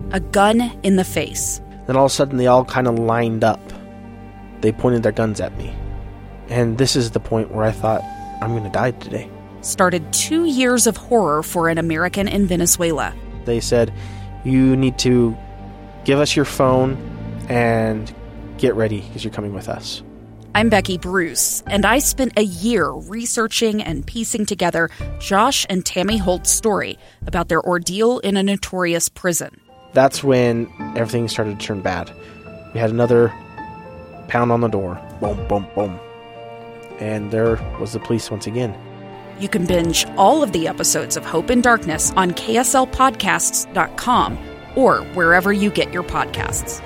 a gun in the face. Then all of a sudden, they all kind of lined up. They pointed their guns at me. And this is the point where I thought, I'm going to die today. Started 2 years of horror for an American in Venezuela. They said, you need to give us your phone and get ready because you're coming with us. I'm Becky Bruce, and I spent a year researching and piecing together Josh and Tammy Holt's story about their ordeal in a notorious prison. That's when everything started to turn bad. We had another pound on the door. Boom, boom, boom. And there was the police once again. You can binge all of the episodes of Hope in Darkness on KSLpodcasts.com or wherever you get your podcasts.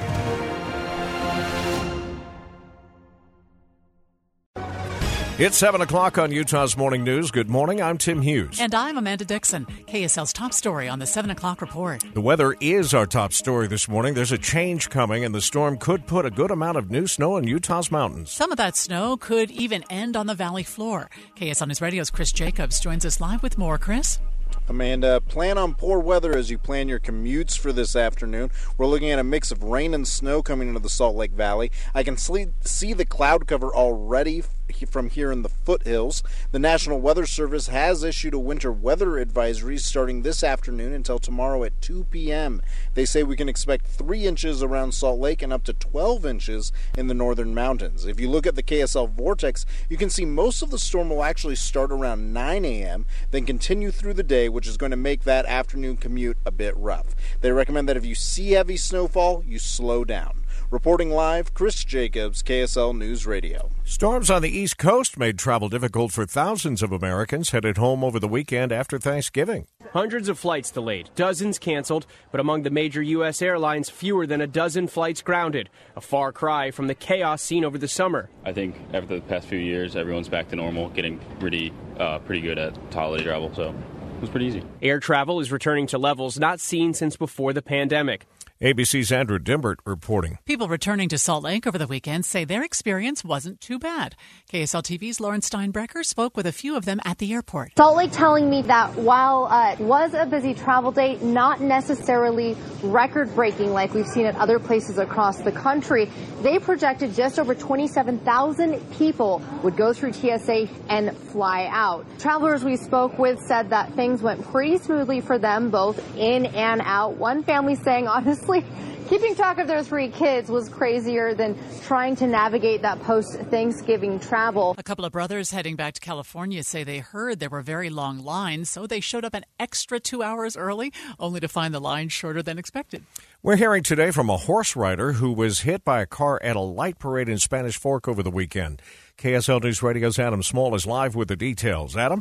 It's 7 o'clock on Utah's Morning News. Good morning, I'm Tim Hughes. And I'm Amanda Dixon. KSL's top story on the 7 o'clock report. The weather is our top story this morning. There's a change coming, and the storm could put a good amount of new snow in Utah's mountains. Some of that snow could even end on the valley floor. KSL News Radio's Chris Jacobs joins us live with more. Chris? Amanda, plan on poor weather as you plan your commutes for this afternoon. We're looking at a mix of rain and snow coming into the Salt Lake Valley. I can see the cloud cover already from here in the foothills. The National Weather Service has issued a winter weather advisory starting this afternoon until tomorrow at 2 p.m. They say we can expect 3 inches around Salt Lake and up to 12 inches in the northern mountains. If you look at the KSL Vortex, you can see most of the storm will actually start around 9 a.m., then continue through the day, which is going to make that afternoon commute a bit rough. They recommend that if you see heavy snowfall, you slow down. Reporting live, Chris Jacobs, KSL News Radio. Storms on the East Coast made travel difficult for thousands of Americans headed home over the weekend after Thanksgiving. Hundreds of flights delayed, dozens canceled, but among the major U.S. airlines, fewer than a dozen flights grounded. A far cry from the chaos seen over the summer. I think after the past few years, everyone's back to normal, getting pretty good at holiday travel, so it was pretty easy. Air travel is returning to levels not seen since before the pandemic. ABC's Andrew Dimbert reporting. People returning to Salt Lake over the weekend say their experience wasn't too bad. KSL TV's Lauren Steinbrecher spoke with a few of them at the airport. Salt Lake telling me that while it was a busy travel day, not necessarily record-breaking like we've seen at other places across the country, they projected just over 27,000 people would go through TSA and fly out. Travelers we spoke with said that things went pretty smoothly for them, both in and out. One family saying, honestly, keeping track of their 3 kids was crazier than trying to navigate that post-Thanksgiving travel. A couple of brothers heading back to California say they heard there were very long lines, so they showed up an extra 2 hours early, only to find the line shorter than expected. We're hearing today from a horse rider who was hit by a car at a light parade in Spanish Fork over the weekend. KSL News Radio's Adam Small is live with the details. Adam?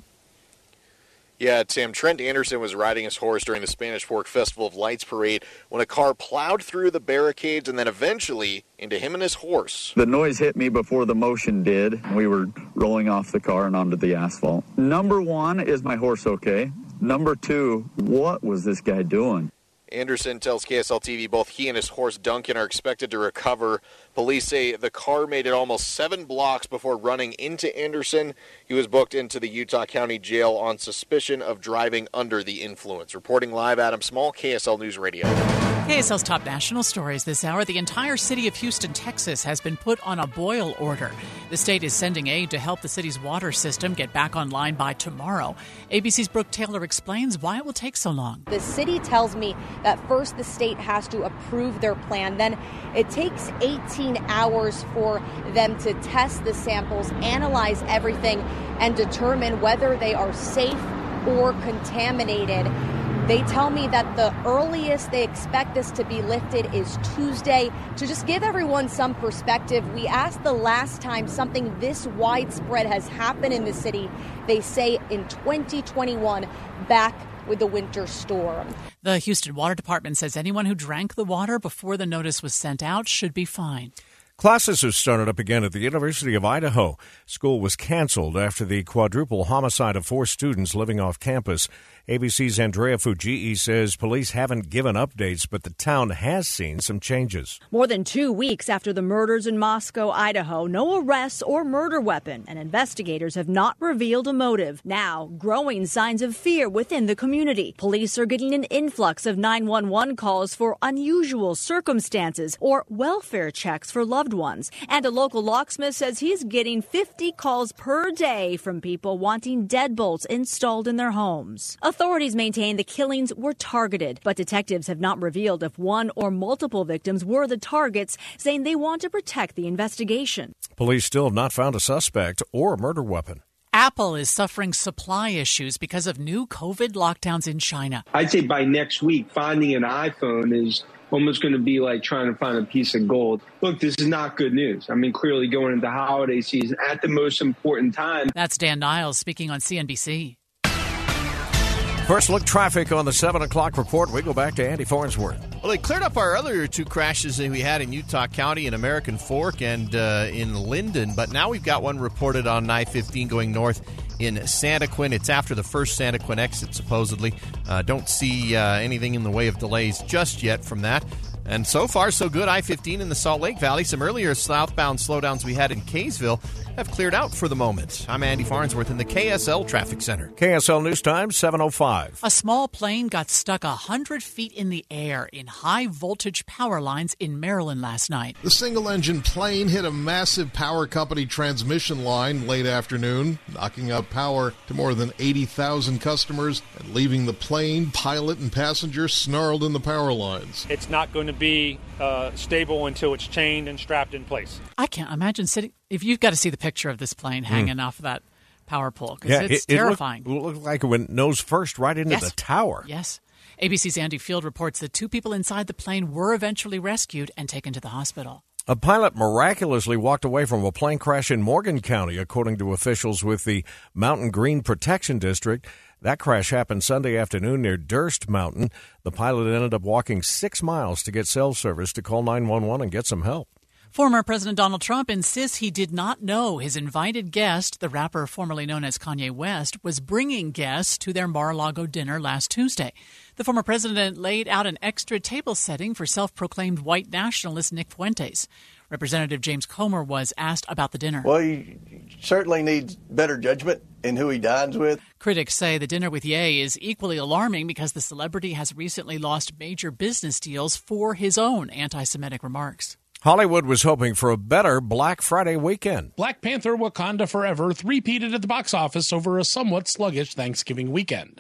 Yeah, Tim, Trent Anderson was riding his horse during the Spanish Fork Festival of Lights parade when a car plowed through the barricades and then eventually into him and his horse. The noise hit me before the motion did. We were rolling off the car and onto the asphalt. Number 1, is my horse okay? Number 2, what was this guy doing? Anderson tells KSL TV both he and his horse Duncan are expected to recover. Police say the car made it almost 7 blocks before running into Anderson. He was booked into the Utah County Jail on suspicion of driving under the influence. Reporting live, Adam Small, KSL News Radio. KSL's top national stories this hour. The entire city of Houston, Texas has been put on a boil order. The state is sending aid to help the city's water system get back online by tomorrow. ABC's Brooke Taylor explains why it will take so long. The city tells me that first the state has to approve their plan. Then it takes 18 hours for them to test the samples, analyze everything, and determine whether they are safe or contaminated. They tell me that the earliest they expect this to be lifted is Tuesday. To just give everyone some perspective, we asked the last time something this widespread has happened in the city. They say in 2021, back with the winter storm. The Houston Water Department says anyone who drank the water before the notice was sent out should be fined. Classes have started up again at the University of Idaho. School was canceled after the quadruple homicide of 4 students living off campus. ABC's Andrea Fujii says police haven't given updates, but the town has seen some changes. More than 2 weeks after the murders in Moscow, Idaho, no arrests or murder weapon, and investigators have not revealed a motive. Now, growing signs of fear within the community. Police are getting an influx of 911 calls for unusual circumstances or welfare checks for loved ones. And a local locksmith says he's getting 50 calls per day from people wanting deadbolts installed in their homes. Authorities maintain the killings were targeted, but detectives have not revealed if one or multiple victims were the targets, saying they want to protect the investigation. Police still have not found a suspect or a murder weapon. Apple is suffering supply issues because of new COVID lockdowns in China. I'd say by next week, finding an iPhone is almost going to be like trying to find a piece of gold. Look, this is not good news. I mean, clearly going into holiday season at the most important time. That's Dan Niles speaking on CNBC. First look traffic on the 7 o'clock report. We go back to Andy Farnsworth. Well, they cleared up our earlier two crashes that we had in Utah County, in American Fork and in Linden, but now we've got one reported on I-15 going north in Santaquin. It's after the first Santaquin exit, supposedly. Don't see anything in the way of delays just yet from that. And so far, so good. I-15 in the Salt Lake Valley. Some earlier southbound slowdowns we had in Kaysville have cleared out for the moment. I'm Andy Farnsworth in the KSL Traffic Center. KSL News Time, 7:05. A small plane got stuck 100 feet in the air in high-voltage power lines in Maryland last night. The single-engine plane hit a massive power company transmission line late afternoon, knocking out power to more than 80,000 customers and leaving the plane, pilot, and passenger snarled in the power lines. It's not going to be stable until it's chained and strapped in place. I can't imagine sitting. If you've got to see the picture of this plane hanging off that power pole, because it's terrifying. It looked like it went nose first right into the tower. Yes. ABC's Andy Field reports that 2 people inside the plane were eventually rescued and taken to the hospital. A pilot miraculously walked away from a plane crash in Morgan County, according to officials with the Mountain Green Protection District. That crash happened Sunday afternoon near Durst Mountain. The pilot ended up walking 6 miles to get cell service to call 911 and get some help. Former President Donald Trump insists he did not know his invited guest, the rapper formerly known as Kanye West, was bringing guests to their Mar-a-Lago dinner last Tuesday. The former president laid out an extra table setting for self-proclaimed white nationalist Nick Fuentes. Representative James Comer was asked about the dinner. Well, he certainly needs better judgment in who he dines with. Critics say the dinner with Ye is equally alarming because the celebrity has recently lost major business deals for his own anti-Semitic remarks. Hollywood was hoping for a better Black Friday weekend. Black Panther: Wakanda Forever three-peated at the box office over a somewhat sluggish Thanksgiving weekend.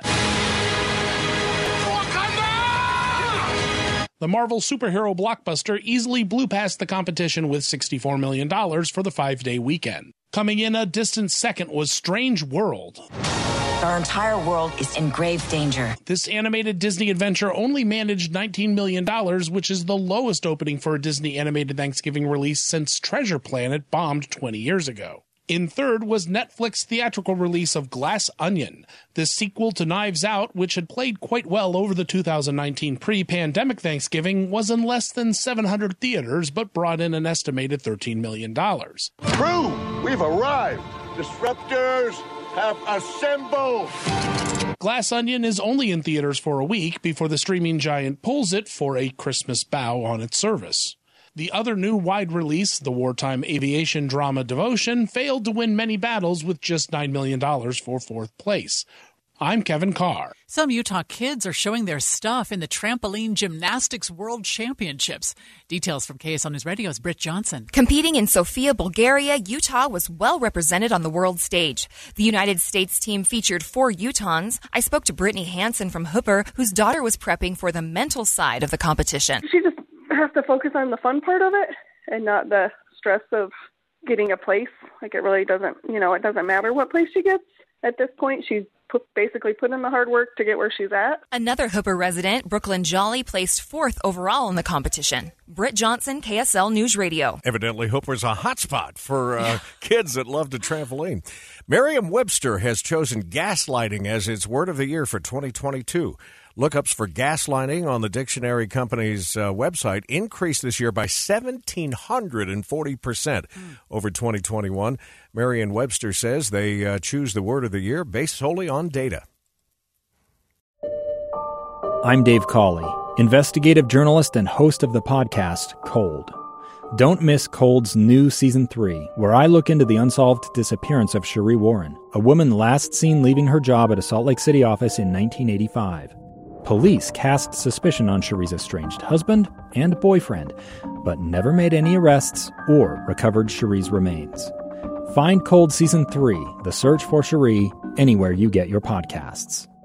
The Marvel superhero blockbuster easily blew past the competition with $64 million for the 5-day weekend. Coming in a distant second was Strange World. Our entire world is in grave danger. This animated Disney adventure only managed $19 million, which is the lowest opening for a Disney animated Thanksgiving release since Treasure Planet bombed 20 years ago. In third was Netflix's theatrical release of Glass Onion. This sequel to Knives Out, which had played quite well over the 2019 pre-pandemic Thanksgiving, was in less than 700 theaters, but brought in an estimated $13 million. Crew, we've arrived. Disruptors have assembled. Glass Onion is only in theaters for a week before the streaming giant pulls it for a Christmas bow on its service. The other new wide release, the wartime aviation drama Devotion, failed to win many battles with just $9 million for fourth place. I'm Kevin Carr. Some Utah kids are showing their stuff in the Trampoline Gymnastics World Championships. Details from KSL News Radio's Britt Johnson. Competing in Sofia, Bulgaria, Utah was well represented on the world stage. The United States team featured 4 Utahns. I spoke to Brittany Hansen from Hooper, whose daughter was prepping for the mental side of the competition. She just has to focus on the fun part of it and not the stress of getting a place. Like, it really doesn't, it doesn't matter what place she gets at this point. She's basically put in the hard work to get where she's at. Another Hooper resident, Brooklyn Jolly, placed 4th overall in the competition. Britt Johnson, KSL News Radio. Evidently, Hooper's a hotspot for kids that love to trampoline. Merriam-Webster has chosen gaslighting as its word of the year for 2022. Lookups for gaslighting on the dictionary company's website increased this year by 1,740% over 2021. Merriam-Webster says they choose the word of the year based solely on data. I'm Dave Cawley, investigative journalist and host of the podcast Cold. Don't miss Cold's new Season 3, where I look into the unsolved disappearance of Cherie Warren, a woman last seen leaving her job at a Salt Lake City office in 1985. Police cast suspicion on Cherie's estranged husband and boyfriend, but never made any arrests or recovered Cherie's remains. Find Cold Season 3, The Search for Cherie, anywhere you get your podcasts.